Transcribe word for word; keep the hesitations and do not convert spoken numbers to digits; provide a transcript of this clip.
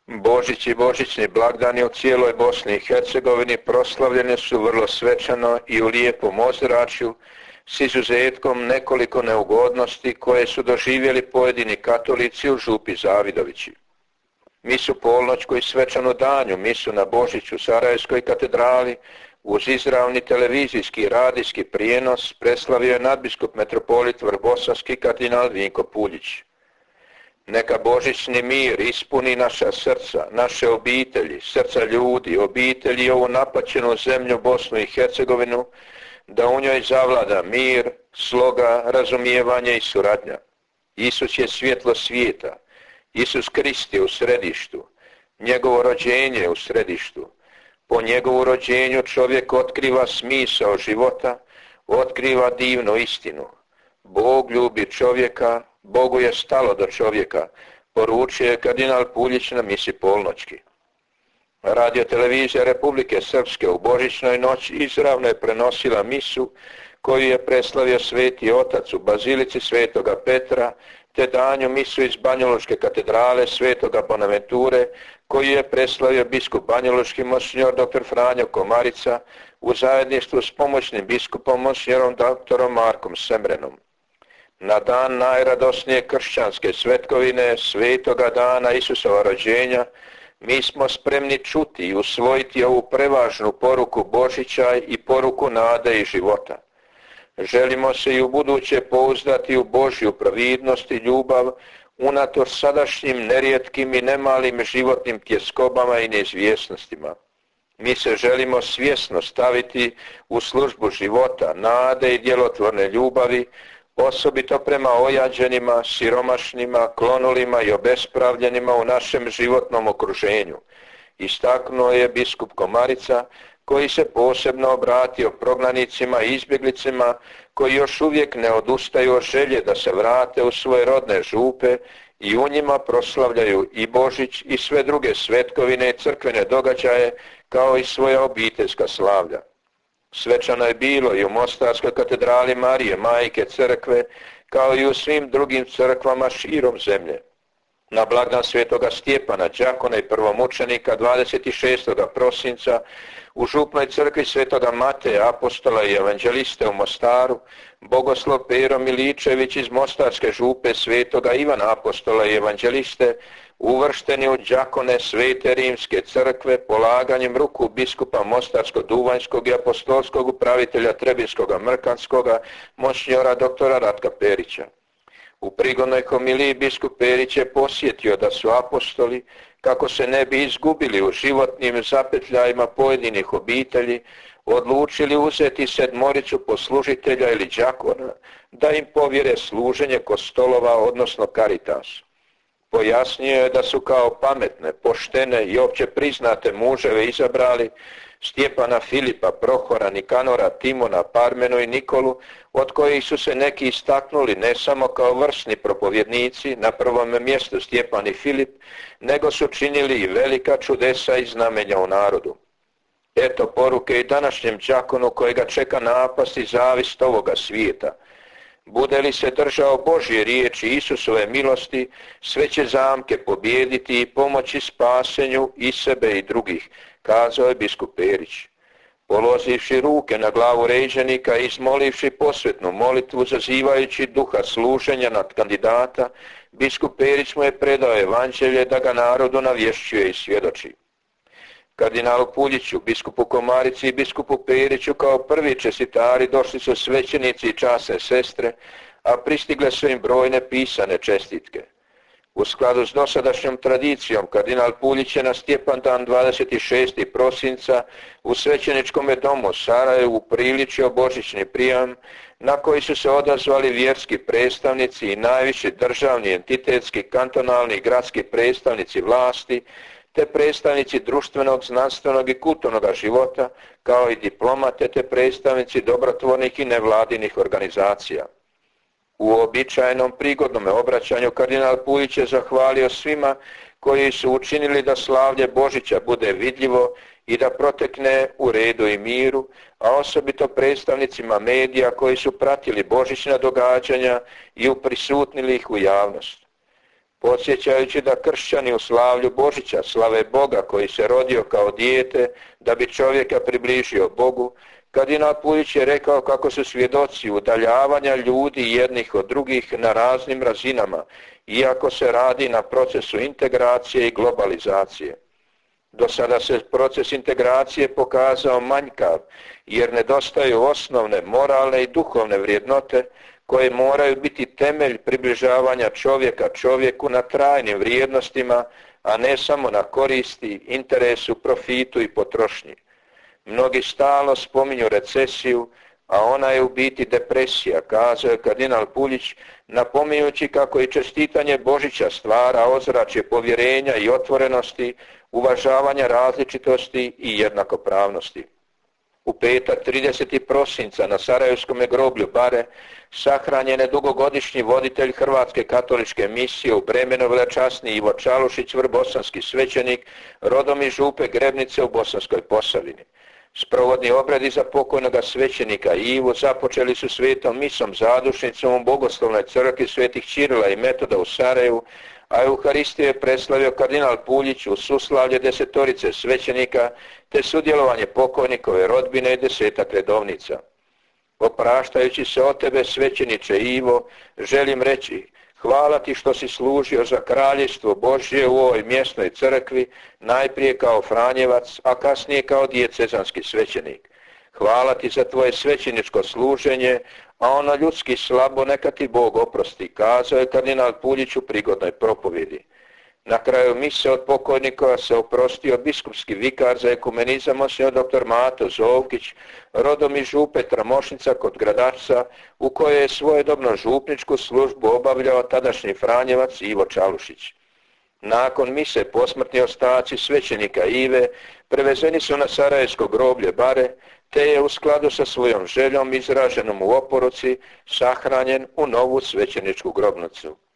Božić i božićni blagdani u cijeloj Bosni i Hercegovini proslavljene su vrlo svečano i u lijepom ozračju, s izuzetkom nekoliko neugodnosti koje su doživjeli pojedini katolici u Župi Zavidovići. Misu polnoćku i svečanu danju, misu na Božić u Sarajevskoj katedrali, uz izravni televizijski i radijski prijenos preslavio je nadbiskup metropolit Vrbosanski kardinal Vinko Puljić. Neka božićni mir ispuni naša srca, naše obitelji, srca ljudi, obitelji i ovu napaćenu zemlju Bosnu i Hercegovinu, da u njoj zavlada mir, sloga, razumijevanje i suradnja. Isus je svjetlo svijeta, Isus Krist je u središtu, njegovo rođenje je u središtu. Po njegovu rođenju čovjek otkriva smisao života, otkriva divnu istinu. Bog ljubi čovjeka, Bogu je stalo do čovjeka, poručuje kardinal Puljić na misi polnoćki. Radio televizija Republike Srpske u božićnoj noći izravno je prenosila misu koju je preslavio Sveti Otac u Bazilici Svetoga Petra, te danju misu iz Banjalučke katedrale Svetoga Bonaventure koju je preslavio biskup banjalučki monsinjor dr. Franjo Komarica u zajedništvu s pomoćnim biskupom monsinjorom dr. Markom Semrenom. Na dan najradosnije kršćanske svetkovine, svetoga dana Isusova rođenja, mi smo spremni čuti i usvojiti ovu prevažnu poruku Božića i poruku nade i života. Želimo se i u buduće pouzdati u Božju providnost i ljubav unatoč sadašnjim nerijetkim i nemalim životnim tjeskobama i neizvjesnostima. Mi se želimo svjesno staviti u službu života, nade i djelotvorne ljubavi, osobito prema ojađenima, siromašnima, klonulima i obespravljenima u našem životnom okruženju. Istaknuo je biskup Komarica, koji se posebno obratio prognanicima i izbjeglicima koji još uvijek ne odustaju od želje da se vrate u svoje rodne župe i u njima proslavljaju i Božić i sve druge svetkovine i crkvene događaje kao i svoja obiteljska slavlja. Svečano je bilo i u Mostarskoj katedrali Marije, Majke Crkve, kao i u svim drugim crkvama širom zemlje. Na blagdan svetoga Stjepana, đakona i prvomučenika dvadeset šestog prosinca u župnoj crkvi svetoga Mateja, apostola i evanđeliste u Mostaru, bogoslov Pero Miličević iz Mostarske župe svetoga Ivana apostola i evanđeliste, uvršteni u đakone Svete Rimske crkve polaganjem ruku biskupa Mostarsko-Duvanjskog i apostolskog upravitelja Trebinskoga Mrkanskoga, monsinjora doktora Ratka Perića. U prigodnoj homiliji biskup Perić je posjetio da su apostoli, kako se ne bi izgubili u životnim zapetljajima pojedinih obitelji, odlučili uzeti sedmoricu poslužitelja ili đakona, da im povjere služenje kostolova, odnosno Caritas. Pojasnio je da su kao pametne, poštene i opće priznate muževe izabrali Stjepana, Filipa, Prohora, Nikanora, Timona, Parmenu i Nikolu, od kojih su se neki istaknuli ne samo kao vrsni propovjednici, na prvom mjestu Stjepan i Filip, nego su činili i velika čudesa i znamenja u narodu. Eto poruke i današnjem đakonu kojega čeka napast i zavist ovoga svijeta. Bude li se držao Božje riječi Isusove milosti, sve će zamke pobijediti i pomoći spasenju i sebe i drugih, kazao je biskup Perić. Polozivši ruke na glavu ređenika i izmolivši posvetnu molitvu, zazivajući duha služenja nad kandidata, biskup Perić mu je predao evanđelje da ga narodu navješćuje i svjedoči. Kardinalu Puljiću, biskupu Komarici i biskupu Periću kao prvi čestitari došli su svećenici i časne sestre, a pristigle su im brojne pisane čestitke. U skladu s dosadašnjom tradicijom, kardinal Puljić je na Stjepandan dvadeset šestog prosinca u svećeničkom domu Sarajevu upriličio božićni prijam na koji su se odazvali vjerski predstavnici i najviši državni, entitetski, kantonalni i gradski predstavnici vlasti, te predstavnici društvenog, znanstvenog i kulturnog života, kao i diplomate te predstavnici dobrotvornih i nevladinih organizacija. U običajnom prigodnom obraćanju kardinal Puljić je zahvalio svima koji su učinili da slavlje Božića bude vidljivo i da protekne u redu i miru, a osobito predstavnicima medija koji su pratili božićna događanja i uprisutnili ih u javnost. podsjećajući da kršćani u slavlju Božića slave Boga koji se rodio kao dijete da bi čovjeka približio Bogu. Kardinal Puljić je rekao kako su svjedoci udaljavanja ljudi jednih od drugih na raznim razinama, iako se radi na procesu integracije i globalizacije. Do sada se proces integracije pokazao manjkav, jer nedostaju osnovne moralne i duhovne vrijednote koje moraju biti temelj približavanja čovjeka čovjeku na trajnim vrijednostima, a ne samo na koristi, interesu, profitu i potrošnji. Mnogi stalno spominju recesiju, a ona je u biti depresija, kazao je kardinal Puljić, napominjući kako i čestitanje Božića stvara ozračje povjerenja i otvorenosti, uvažavanja različitosti i jednakopravnosti. U petak tridesetog prosinca na Sarajevskom groblju Bare sahranjen je dugogodišnji voditelj Hrvatske katoličke misije u Bremenu velečasni Ivo Čalušić, vrbosanski svećenik, rodom iz Župe Grebnice u Bosanskoj Posavini. Sprovodni obredi za pokojnoga svećenika Ivu započeli su svetom misom zadušnicom u Bogoslovnoj crkvi svetih Ćirila i Metoda u Sarajevu, a Euharistiju je preslavio kardinal Puljić u suslavlje desetorice svećenika te sudjelovanje pokojnikove rodbine i desetak redovnica. Opraštajući se od tebe, svećeniče Ivo, želim reći: hvala ti što si služio za kraljevstvo Božje u ovoj mjesnoj crkvi, najprije kao Franjevac, a kasnije kao dijecezanski svećenik. Hvala ti za tvoje svećeničko služenje, a ono ljudski slabo neka ti Bog oprosti, kazao je kardinal Puljić u prigodnoj propovjedi. Na kraju mise od pokojnika se oprostio biskupski vikar za ekumenizam monsignor doktor Mato Zovkić, rodom iz Župe Tramošnica kod Gradačca, u kojoj je svojedobno župničku službu obavljao tadašnji Franjevac Ivo Čalušić. Nakon mise posmrtni ostaci svećenika Ive prevezeni su na Sarajevsko groblje Bare, te je u skladu sa svojom željom izraženom u oporuci sahranjen u novu svećeničku grobnicu.